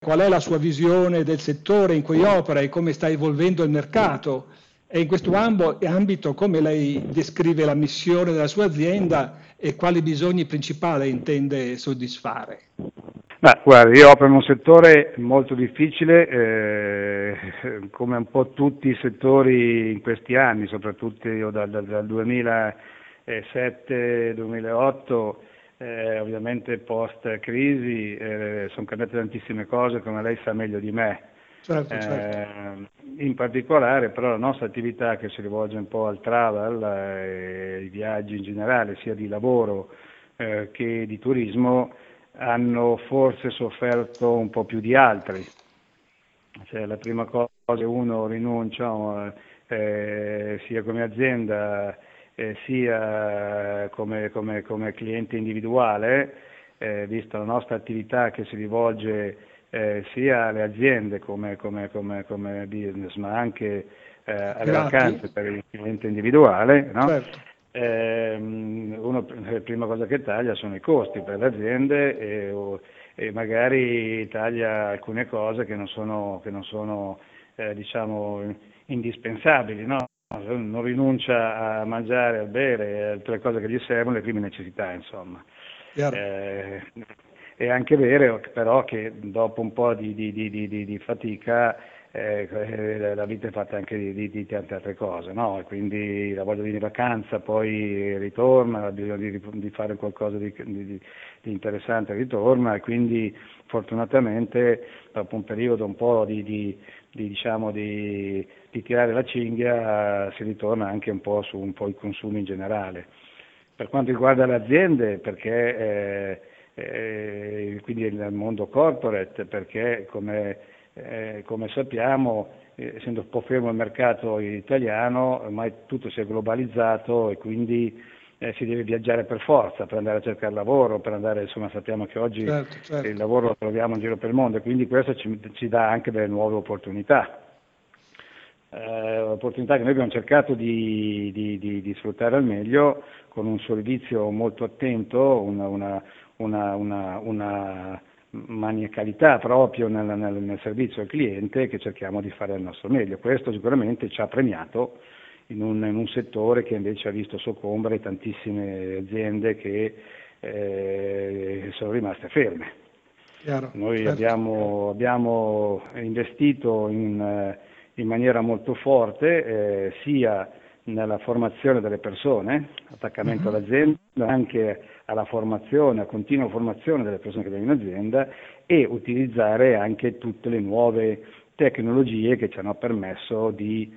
qual è la sua visione del settore in cui opera e come sta evolvendo il mercato. E in questo ambito come lei descrive la missione della sua azienda e quali bisogni principali intende soddisfare? Ma guarda, io opero in un settore molto difficile, come un po' tutti i settori in questi anni, soprattutto io dal 2007-2008, ovviamente post-crisi, sono cambiate tantissime cose, come lei sa meglio di me. Certo. In particolare però la nostra attività, che si rivolge un po' al travel e ai viaggi in generale, sia di lavoro che di turismo, hanno forse sofferto un po' più di altri. Cioè, la prima cosa che uno rinuncia sia come azienda sia come cliente individuale, vista la nostra attività che si rivolge sia alle aziende come business, ma anche alle vacanze per il cliente individuale, no? Certo. La prima cosa che taglia sono i costi per le aziende e magari taglia alcune cose che non sono diciamo indispensabili, no? Non rinuncia a mangiare, a bere, a tutte le cose che gli servono, le prime necessità, insomma. È anche vero però che dopo un po' di fatica la vita è fatta anche di tante altre cose, no? E quindi la voglia di vacanza poi ritorna, ha bisogno di fare qualcosa di interessante ritorna, e quindi fortunatamente dopo un periodo un po' di tirare la cinghia si ritorna anche un po' su i consumi in generale. Per quanto riguarda le aziende, perché quindi nel mondo corporate, perché come sappiamo, essendo un po' fermo il mercato italiano, ormai tutto si è globalizzato e quindi si deve viaggiare per forza per andare a cercare lavoro, per andare, insomma, sappiamo che oggi certo. il lavoro lo troviamo in giro per il mondo, e quindi questo ci dà anche delle nuove opportunità. Opportunità che noi abbiamo cercato di sfruttare al meglio con un servizio molto attento, una maniacalità proprio nel servizio al cliente, che cerchiamo di fare al nostro meglio. Questo sicuramente ci ha premiato in un settore che invece ha visto soccombere tantissime aziende che sono rimaste ferme. Noi certo. abbiamo investito in maniera molto forte sia nella formazione delle persone, attaccamento all'azienda, anche alla formazione, a continua formazione delle persone che vengono in azienda, e utilizzare anche tutte le nuove tecnologie che ci hanno permesso di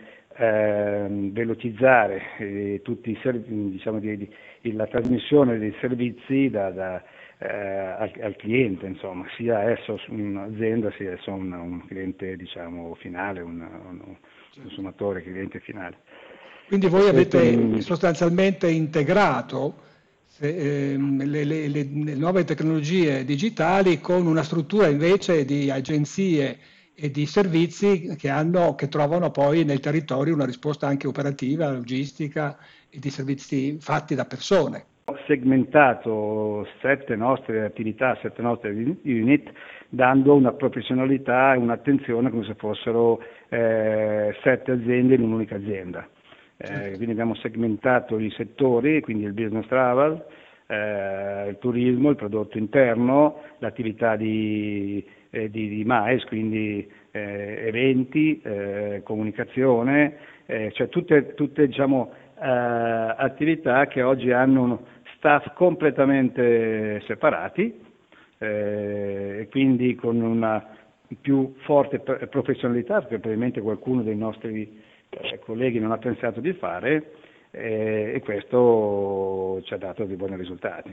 velocizzare tutti la trasmissione dei servizi al cliente, insomma, sia esso un'azienda sia esso un cliente, diciamo, finale, un consumatore, cliente finale. Quindi voi avete sostanzialmente integrato le nuove tecnologie digitali con una struttura invece di agenzie e di servizi che trovano poi nel territorio una risposta anche operativa, logistica e di servizi fatti da persone. Ho segmentato 7 nostre attività, 7 nostre unit, dando una professionalità e un'attenzione come se fossero 7 aziende in un'unica azienda. Quindi abbiamo segmentato i settori, quindi il business travel, il turismo, il prodotto interno, l'attività di MICE, quindi eventi, comunicazione, cioè tutte diciamo, attività che oggi hanno staff completamente separati, e quindi con una più forte professionalità, perché probabilmente qualcuno dei nostri colleghi non ha pensato di fare, e questo ci ha dato dei buoni risultati.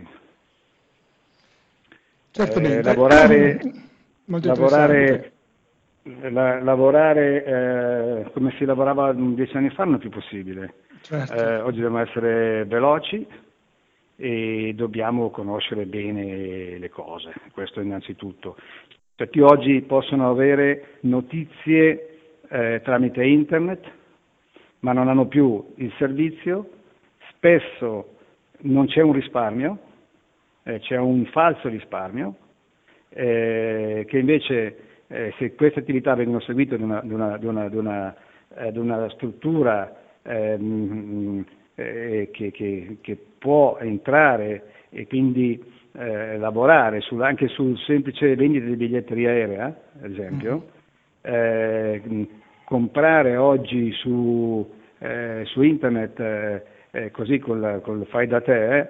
Certamente. Lavorare come si lavorava 10 anni fa non è più possibile. Certo. Oggi dobbiamo essere veloci e dobbiamo conoscere bene le cose, questo innanzitutto. Perché oggi possono avere notizie tramite internet, ma non hanno più il servizio, spesso non c'è un risparmio, c'è un falso risparmio, che invece se queste attività vengono seguite ad una struttura che può entrare e quindi lavorare anche sul semplice vendita di biglietteria aerea, ad esempio, comprare oggi su internet così col fai da te,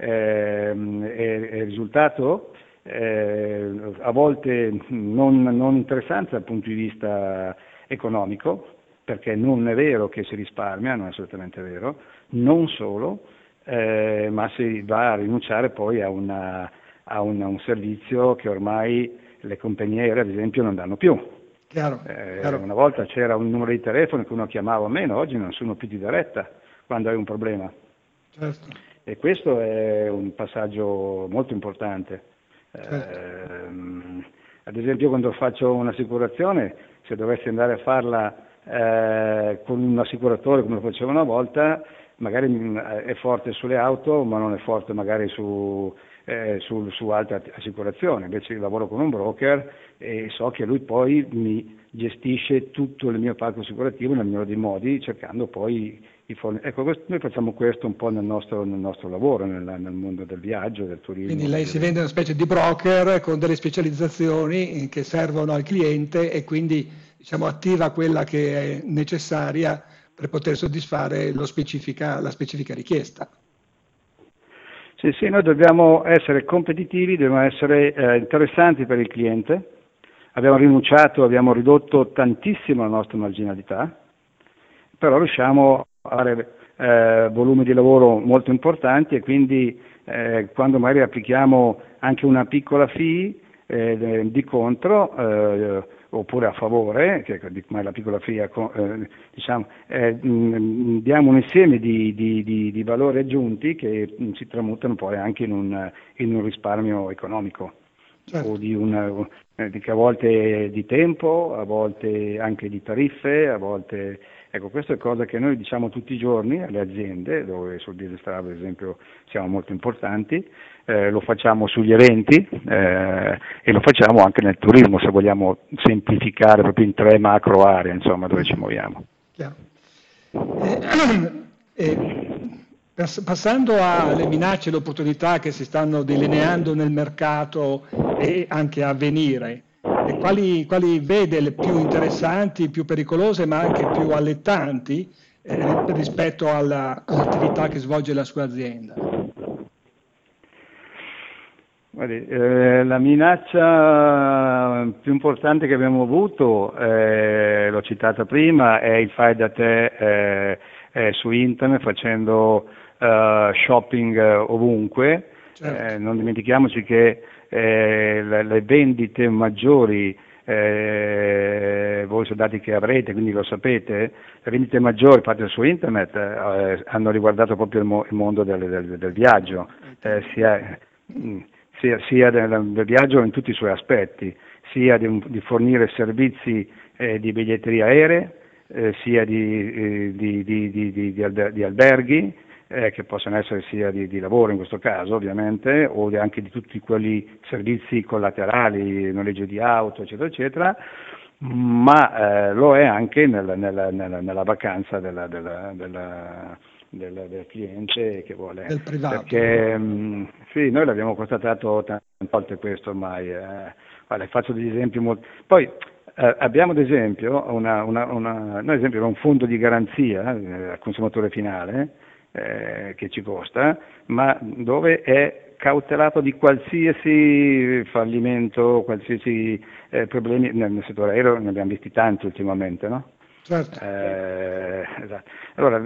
il risultato a volte non interessante dal punto di vista economico, perché non è vero che si risparmia, non è assolutamente vero, non solo, ma si va a rinunciare poi a un servizio che ormai le compagnie aeree, ad esempio, non danno più. Chiaro. Una volta c'era un numero di telefono che uno chiamava o meno, oggi non sono più di diretta quando hai un problema. Certo. E questo è un passaggio molto importante. Certo. Ad esempio, quando faccio un'assicurazione, se dovessi andare a farla con un assicuratore come lo facevo una volta, magari è forte sulle auto, ma non è forte magari su altre assicurazioni. Invece io lavoro con un broker e so che lui poi mi gestisce tutto il mio parco assicurativo nel migliore dei modi, cercando poi noi facciamo questo un po' nel nostro lavoro, nel mondo del viaggio, del turismo. Quindi lei si vende una specie di broker con delle specializzazioni che servono al cliente e quindi attiva quella che è necessaria per poter soddisfare la specifica richiesta. Sì, noi dobbiamo essere competitivi, dobbiamo essere interessanti per il cliente. Abbiamo ridotto tantissimo la nostra marginalità, però riusciamo a fare volumi di lavoro molto importanti e quindi quando magari applichiamo anche una piccola fee di contro oppure a favore, che la piccola fee diamo un insieme di valori aggiunti che si tramutano poi anche in un risparmio economico. Certo. O che a volte di tempo, a volte anche di tariffe, a volte. Ecco, questa è cosa che noi diciamo tutti i giorni alle aziende, dove sul business travel ad esempio siamo molto importanti, lo facciamo sugli eventi e lo facciamo anche nel turismo, se vogliamo semplificare proprio in 3 macro aree, insomma, dove ci muoviamo. Chiaro. Passando alle minacce e alle opportunità che si stanno delineando nel mercato e anche a venire, quali vede le più interessanti, più pericolose, ma anche più allettanti rispetto all'attività che svolge la sua azienda? Guardi, la minaccia più importante che abbiamo avuto, l'ho citata prima, è il fai da te su internet, facendo shopping ovunque. Certo. Non dimentichiamoci che le vendite maggiori, voi sono dati che avrete, quindi lo sapete, le vendite maggiori fatte su internet hanno riguardato proprio il mondo del viaggio, sia del viaggio in tutti i suoi aspetti, sia di fornire servizi di biglietteria aeree, sia di alberghi, che possono essere sia di lavoro in questo caso ovviamente, o anche di tutti quelli servizi collaterali, noleggio di auto, eccetera, eccetera, ma lo è anche nella vacanza del cliente che vuole. Del privato. Perché sì, noi l'abbiamo constatato tante volte questo ormai. Guarda, faccio degli esempi molto. Poi abbiamo ad esempio noi ad esempio abbiamo un fondo di garanzia al consumatore finale che ci costa, ma dove è cautelato di qualsiasi fallimento, qualsiasi problemi nel settore aereo, ne abbiamo visti tanti ultimamente, no? Certo. Esatto. Allora,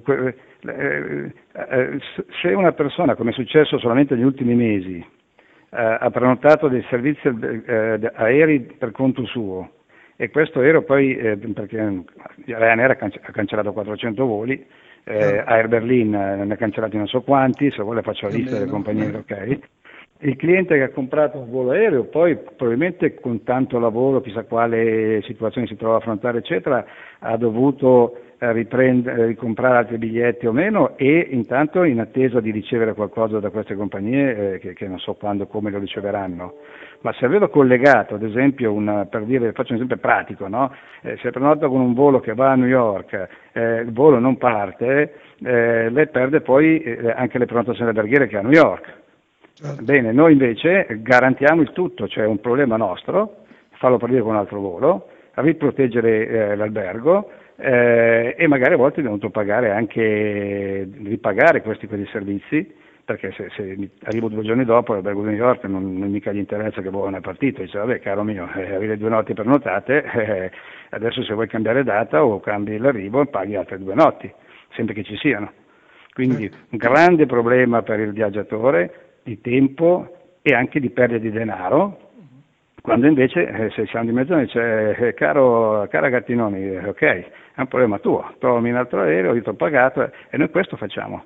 se una persona, come è successo solamente negli ultimi mesi, ha prenotato dei servizi aerei per conto suo e questo aereo poi, perché Ryanair ha cancellato 400 voli, Air Berlin ne ha cancellati non so quanti, se vuole faccio la lista delle compagnie, ok? Il cliente che ha comprato un volo aereo poi probabilmente con tanto lavoro, chissà quale situazione si trova a affrontare eccetera, ha dovuto ricomprare altri biglietti o meno, e intanto in attesa di ricevere qualcosa da queste compagnie che non so quando e come lo riceveranno. Ma se avevo collegato, ad esempio, per dire, faccio un esempio pratico, no? Se prenota con un volo che va a New York, il volo non parte, lei perde poi anche le prenotazioni alberghiere che ha a New York. Certo. Bene, noi invece garantiamo il tutto, cioè un problema nostro, farlo partire con un altro volo, riproteggere l'albergo, e magari a volte abbiamo dovuto pagare anche, ripagare questi servizi, perché se arrivo 2 giorni dopo all'albergo di New York non mica gli interessa che non è partito, dice vabbè caro mio, avevi 2 notti prenotate, adesso se vuoi cambiare data o cambi l'arrivo paghi altre 2 notti, sempre che ci siano. Quindi Certo. un grande problema per il viaggiatore di tempo e anche di perdita di denaro, quando invece se siamo di mezzo dice cara Gattinoni, ok, è un problema tuo, trovami un altro aereo, io ti ho pagato e noi questo facciamo.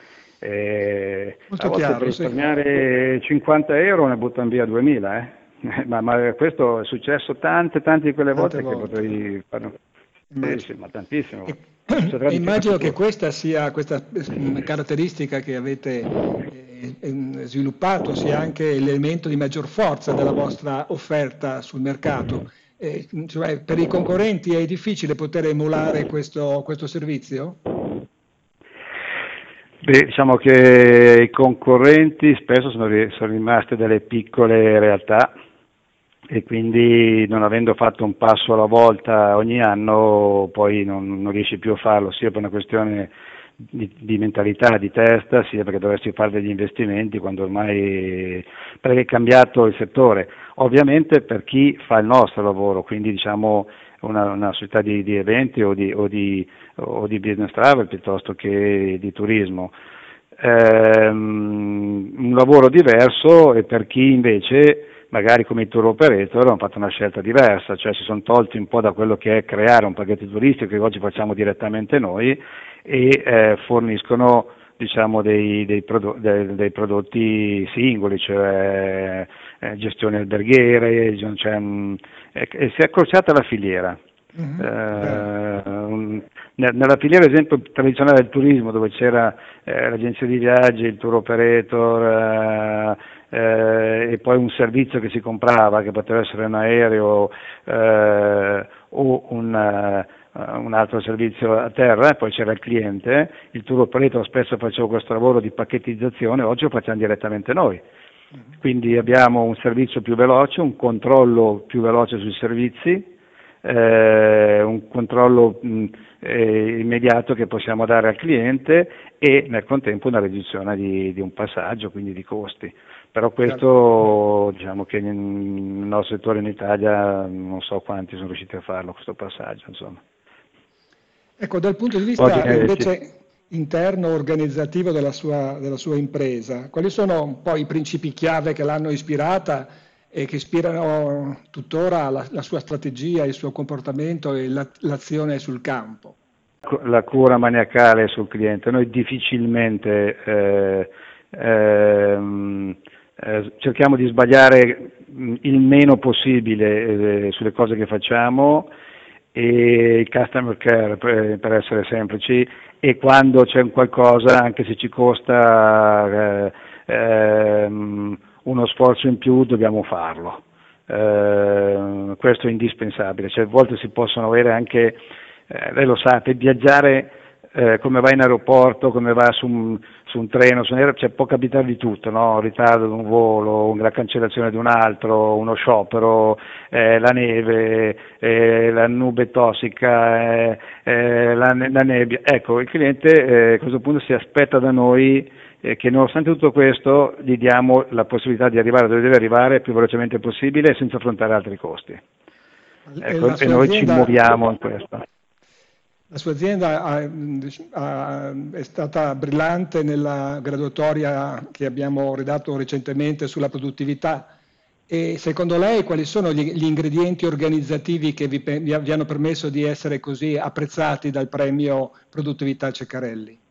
A Molto volte per chiaro, sì. risparmiare 50 euro ne buttano via 2000, ma questo è successo tante di quelle Tante volte che volte. potrei fare. Sì, Immagino. ma tantissimo. E, Succederà e di più in immagino che futuro. questa caratteristica che avete sviluppato sia anche l'elemento di maggior forza della vostra offerta sul mercato. Cioè, per i concorrenti è difficile poter emulare questo servizio? Beh, diciamo che i concorrenti spesso sono rimaste delle piccole realtà e quindi non avendo fatto un passo alla volta ogni anno poi non riesci più a farlo, sia per una questione di mentalità, di testa, sia perché dovresti fare degli investimenti quando ormai perché è cambiato il settore. Ovviamente per chi fa il nostro lavoro, quindi diciamo una società di eventi o di business travel piuttosto che di turismo. Un lavoro diverso, e per chi invece magari come i tour operator hanno fatto una scelta diversa, cioè si sono tolti un po' da quello che è creare un pacchetto turistico che oggi facciamo direttamente noi e forniscono diciamo dei prodotti singoli, cioè gestioni alberghiere, cioè, si è accorciata la filiera. Bene. Nella filiera, ad esempio, tradizionale del turismo, dove c'era l'agenzia di viaggi, il tour operator e poi un servizio che si comprava, che poteva essere un aereo o un altro servizio a terra, e poi c'era il cliente, il tour operator spesso faceva questo lavoro di pacchettizzazione, oggi lo facciamo direttamente noi. Quindi abbiamo un servizio più veloce, un controllo più veloce sui servizi, un controllo immediato che possiamo dare al cliente e nel contempo una riduzione di un passaggio, quindi di costi. Però questo diciamo che nel nostro settore in Italia non so quanti sono riusciti a farlo, questo passaggio, insomma. Ecco, dal punto di Poi, vista sì. invece interno organizzativo della sua impresa, quali sono un po' i principi chiave che l'hanno ispirata e che ispirano tuttora la sua strategia, il suo comportamento e l'azione sul campo? La cura maniacale sul cliente. Noi difficilmente cerchiamo di sbagliare il meno possibile sulle cose che facciamo, e il customer care per essere semplici, e quando c'è un qualcosa, anche se ci costa uno sforzo in più, dobbiamo farlo. Questo è indispensabile, cioè, a volte si possono avere anche, lei lo sa, per viaggiare come va in aeroporto, come va su un treno, su un aereo, cioè, può capitare di tutto, no? Un ritardo di un volo, la cancellazione di un altro, uno sciopero, la neve, la nube tossica, la nebbia. Ecco, il cliente a questo punto si aspetta da noi che nonostante tutto questo gli diamo la possibilità di arrivare dove deve arrivare il più velocemente possibile senza affrontare altri costi. Ecco, e noi ci muoviamo in questo. La sua azienda è stata brillante nella graduatoria che abbiamo redatto recentemente sulla produttività. E secondo lei quali sono gli ingredienti organizzativi che vi hanno permesso di essere così apprezzati dal premio Produttività Ceccarelli?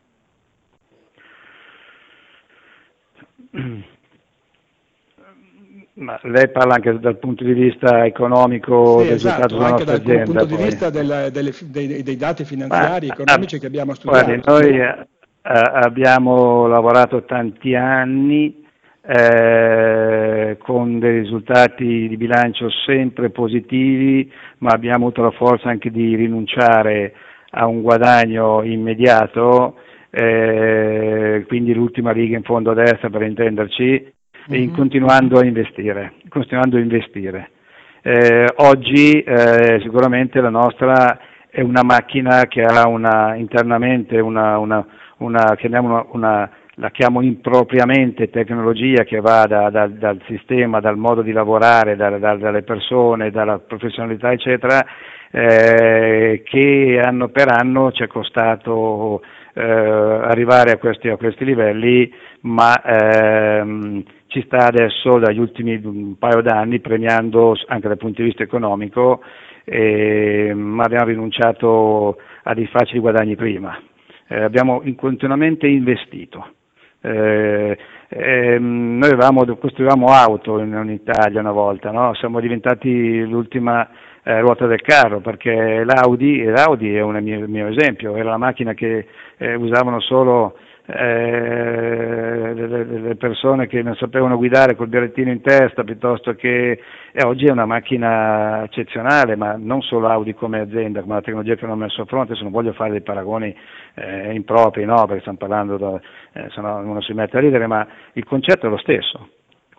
Ma lei parla anche dal punto di vista economico Sì, del risultato esatto, della anche nostra dal azienda punto di poi. vista dei dati Ma, finanziari, economici che abbiamo guardi, studiato. noi abbiamo lavorato tanti anni con dei risultati di bilancio sempre positivi, ma abbiamo avuto la forza anche di rinunciare a un guadagno immediato, quindi l'ultima riga in fondo a destra per intenderci, continuando a investire, oggi sicuramente la nostra è una macchina che ha internamente la chiamo impropriamente tecnologia che va dal sistema, dal modo di lavorare, dalle persone, dalla professionalità eccetera, che anno per anno ci è costato arrivare a questi livelli, ma ci sta adesso dagli ultimi un paio d'anni premiando anche dal punto di vista economico, ma abbiamo rinunciato a dei facili guadagni prima. Abbiamo continuamente investito. Noi costruivamo auto in Italia una volta, no? Siamo diventati l'ultima ruota del carro, perché l'Audi è un mio esempio, era la macchina che usavano solo le persone che non sapevano guidare col berrettino in testa, piuttosto che oggi è una macchina eccezionale, ma non solo Audi come azienda, come la tecnologia che hanno messo a fronte. Se non voglio fare dei paragoni impropri, no, perché stiamo parlando, se no uno si mette a ridere, ma il concetto è lo stesso.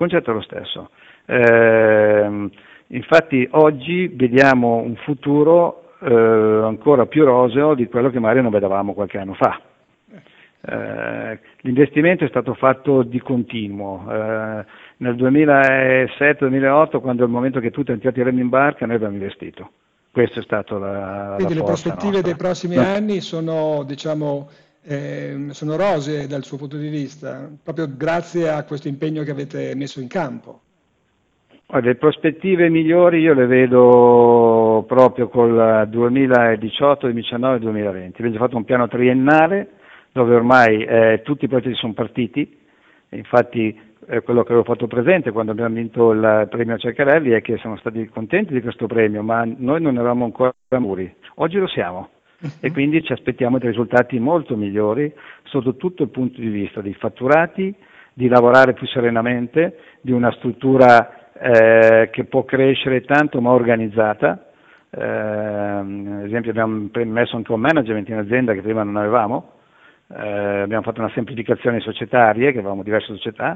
Infatti oggi vediamo un futuro ancora più roseo di quello che magari non vedevamo qualche anno fa. L'investimento è stato fatto di continuo. Nel 2007-2008, quando è il momento che tutti hanno tirato i remi in barca, noi abbiamo investito. Questa è stata la Quindi le forza prospettive dei nostra. prossimi anni sono, diciamo, sono rosee dal suo punto di vista, proprio grazie a questo impegno che avete messo in campo. Le prospettive migliori io le vedo proprio col 2018, 2019 2020. Abbiamo già fatto un piano triennale dove ormai tutti i progetti sono partiti. Infatti quello che avevo fatto presente quando abbiamo vinto il premio Ceccarelli è che siamo stati contenti di questo premio, ma noi non eravamo ancora muri. Oggi lo siamo e quindi ci aspettiamo dei risultati molto migliori sotto tutto il punto di vista dei fatturati, di lavorare più serenamente, di una struttura che può crescere tanto ma organizzata. Ad esempio abbiamo messo anche un management in azienda che prima non avevamo. Abbiamo fatto una semplificazione societarie, che avevamo diverse società,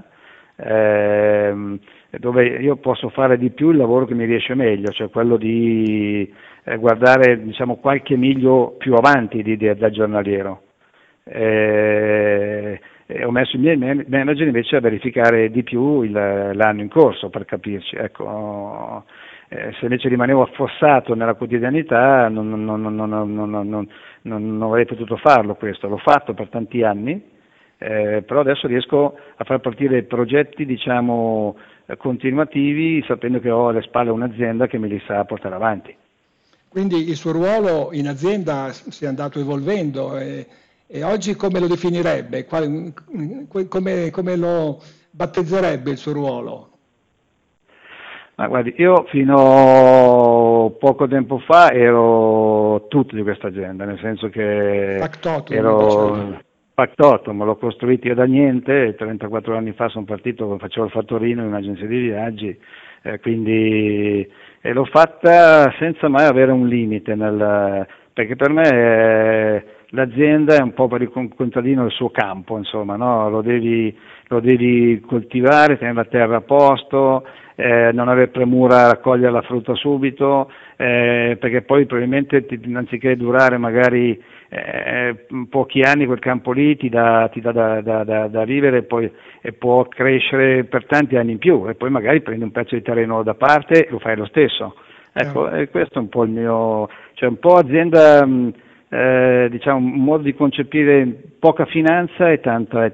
dove io posso fare di più il lavoro che mi riesce meglio, cioè quello di guardare, diciamo, qualche miglio più avanti dal giornaliero. Ho messo i miei manager invece a verificare di più l'anno in corso, per capirci. Ecco, se invece rimanevo affossato nella quotidianità non avrei potuto farlo questo. L'ho fatto per tanti anni, però adesso riesco a far partire progetti, diciamo, continuativi, sapendo che ho alle spalle un'azienda che me li sa portare avanti. Quindi il suo ruolo in azienda si è andato evolvendo e oggi come lo definirebbe? Come lo battezzerebbe il suo ruolo? Ma guardi, io fino a poco tempo fa ero tutto di questa azienda, nel senso che Factotum, diciamo. ero Factotum, l'ho costruito io da niente, 34 anni fa sono partito, facevo il fattorino in un'agenzia di viaggi, quindi l'ho fatta senza mai avere un limite, perché per me l'azienda è un po' per il contadino il suo campo, insomma, no? Lo devi coltivare, tenere la terra a posto, non avere premura a raccogliere la frutta subito, perché poi probabilmente anziché durare magari pochi anni quel campo lì ti dà da vivere e può crescere per tanti anni in più e poi magari prendi un pezzo di terreno da parte e lo fai lo stesso. Ecco, questo è un po' il mio, cioè un po' azienda, diciamo, un modo di concepire poca finanza e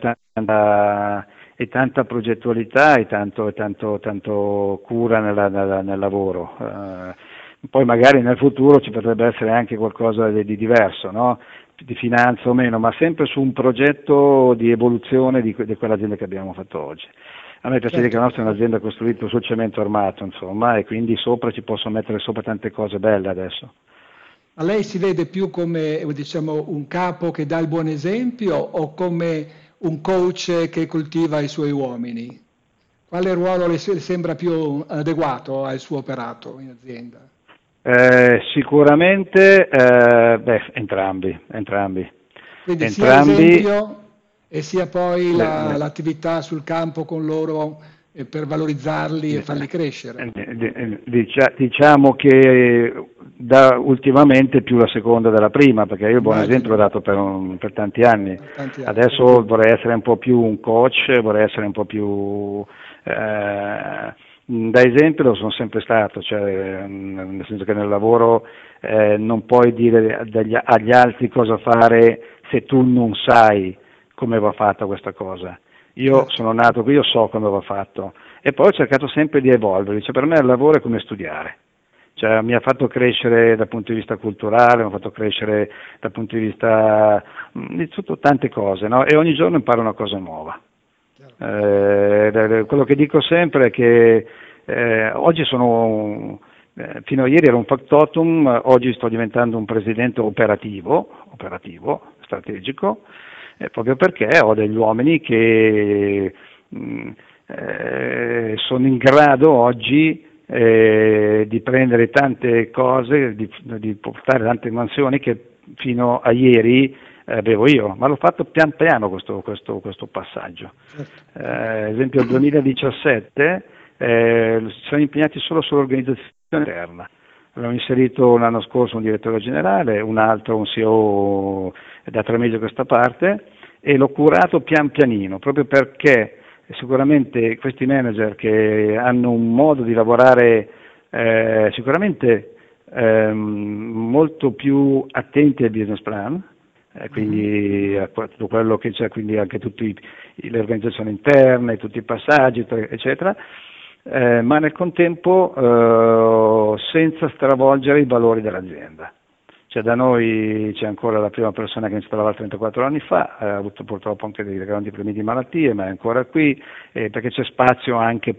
tanta progettualità e tanto cura nel lavoro. Poi magari nel futuro ci potrebbe essere anche qualcosa di diverso, no? Di finanza o meno, ma sempre su un progetto di evoluzione di quell'azienda che abbiamo fatto oggi. A me piace dire che la nostra è un'azienda costruita sul cemento armato, insomma, e quindi sopra ci posso mettere sopra tante cose belle adesso. Ma lei si vede più come, diciamo, un capo che dà il buon esempio o come un coach che coltiva i suoi uomini? Quale ruolo le sembra più adeguato al suo operato in azienda? Sicuramente, entrambi, entrambi, Quindi sia entrambi. l'esempio e sia poi le- le- l'attività sul campo con loro per valorizzarli e farli crescere. Diciamo che ultimamente più la seconda della prima, perché io il buon esempio l'ho Immagino, dato per tanti anni. per tanti anni. Adesso vorrei essere un po' più un coach, vorrei essere un po' più da esempio lo sono sempre stato, cioè, nel senso che nel lavoro non puoi dire agli altri cosa fare se tu non sai come va fatta questa cosa. Io Certo. sono nato qui, io so come va fatto e poi ho cercato sempre di evolvere, cioè per me il lavoro è come studiare, cioè mi ha fatto crescere dal punto di vista culturale, mi ha fatto crescere dal punto di vista di tutto, tante cose, no? E ogni giorno imparo una cosa nuova. Chiaro. Quello che dico sempre è che oggi fino a ieri ero un factotum, oggi sto diventando un presidente operativo, strategico, proprio perché ho degli uomini che sono in grado oggi di prendere tante cose, di portare tante mansioni che fino a ieri avevo io, ma l'ho fatto pian piano questo passaggio. Certo. Esempio, il 2017 si sono impegnati solo sull'organizzazione interna. Abbiamo inserito l'anno scorso un direttore generale, un altro, un CEO da 3 mesi a questa parte, e l'ho curato pian pianino, proprio perché sicuramente questi manager che hanno un modo di lavorare sicuramente molto più attenti al business plan, Mhm. quindi a tutto quello che c'è, quindi anche tutte le organizzazioni interne, tutti i passaggi, eccetera, ma nel contempo senza stravolgere i valori dell'azienda. Cioè da noi c'è ancora la prima persona che ha iniziato a lavorare 34 anni fa, ha avuto purtroppo anche dei grandi problemi di malattie, ma è ancora qui, perché c'è spazio anche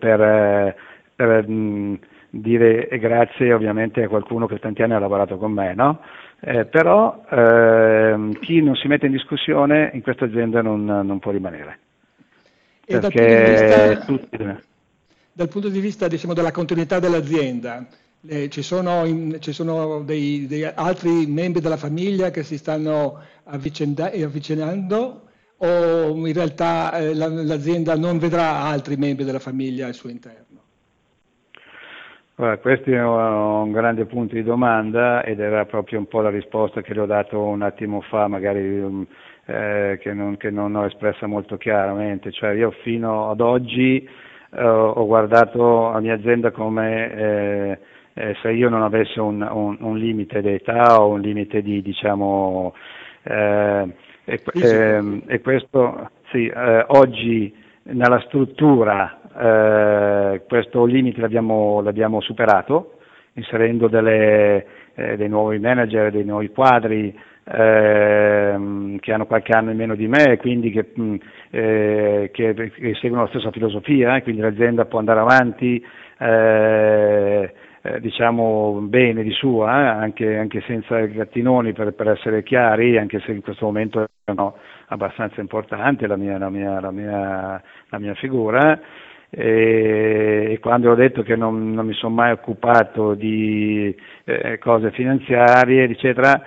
per dire grazie ovviamente a qualcuno che tanti anni ha lavorato con me, no? Però chi non si mette in discussione in questa azienda non può rimanere, E perché tutti. dal punto di vista, diciamo, della continuità dell'azienda, ci sono dei altri membri della famiglia che si stanno avvicinando o in realtà l'azienda non vedrà altri membri della famiglia al suo interno? Guarda, questo è un grande punto di domanda ed era proprio un po' la risposta che le ho dato un attimo fa, magari che non ho espressa molto chiaramente. Cioè io fino ad oggi ho guardato la mia azienda come se io non avessi un limite d'età o un limite di, diciamo, eh, Fisico? e questo sì, oggi nella struttura questo limite l'abbiamo superato, inserendo dei nuovi manager, dei nuovi quadri che hanno qualche anno in meno di me e quindi che seguono la stessa filosofia, quindi l'azienda può andare avanti diciamo bene di sua, anche senza gattinoni per essere chiari, anche se in questo momento è abbastanza importante la mia figura. E quando ho detto che non mi sono mai occupato di cose finanziarie, eccetera,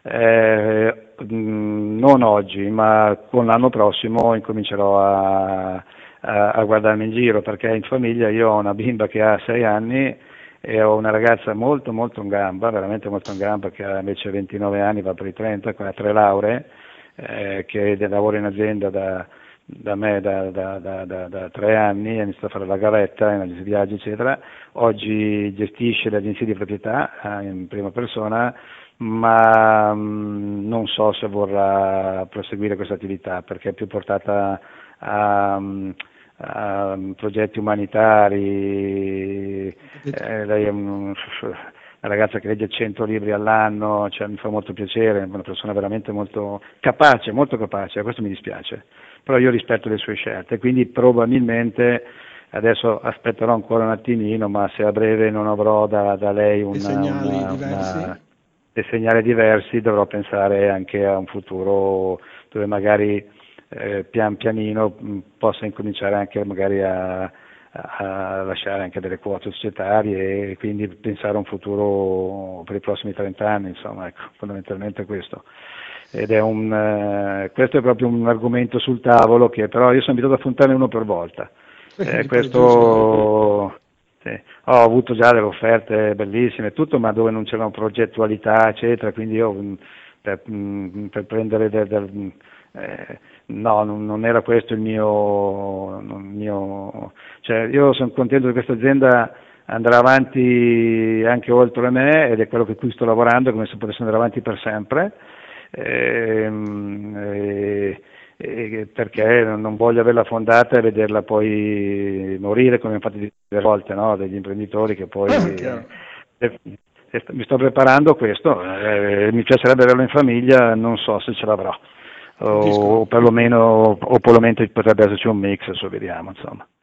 non oggi, ma con l'anno prossimo incomincerò a guardarmi in giro, perché in famiglia io ho una bimba che ha 6 anni e ho una ragazza molto molto in gamba, veramente molto in gamba, che ha invece 29 anni, va per i 30, con 3 lauree, che lavora in azienda da me da 3 anni, ha iniziato a fare la gavetta in agenzia di viaggi, eccetera. Oggi gestisce le agenzie di proprietà in prima persona, ma non so se vorrà proseguire questa attività perché è più portata a progetti umanitari. Ho capito. Lei una ragazza che legge 100 libri all'anno, cioè mi fa molto piacere, è una persona veramente molto capace, questo mi dispiace, però io rispetto le sue scelte, quindi probabilmente adesso aspetterò ancora un attimino, ma se a breve non avrò da lei dei segnali diversi. dei segnali diversi, dovrò pensare anche a un futuro dove magari pian pianino possa incominciare anche magari a lasciare anche delle quote societarie e quindi pensare a un futuro per i prossimi 30 anni, insomma, ecco, fondamentalmente questo. Questo è proprio un argomento sul tavolo che però io sono abituato ad affrontare uno per volta. Giusto. Sì. Ho avuto già delle offerte bellissime e tutto, ma dove non c'era una progettualità, eccetera, quindi io per prendere no, non era questo il mio, cioè io sono contento che questa azienda andrà avanti anche oltre me ed è quello per cui sto lavorando, come se potesse andare avanti per sempre. Perché non voglio averla fondata e vederla poi morire come infatti delle volte, no? Degli imprenditori che poi mi sto preparando a questo, mi piacerebbe averlo in famiglia, non so se ce l'avrò o perlomeno potrebbe esserci un mix, adesso vediamo, insomma.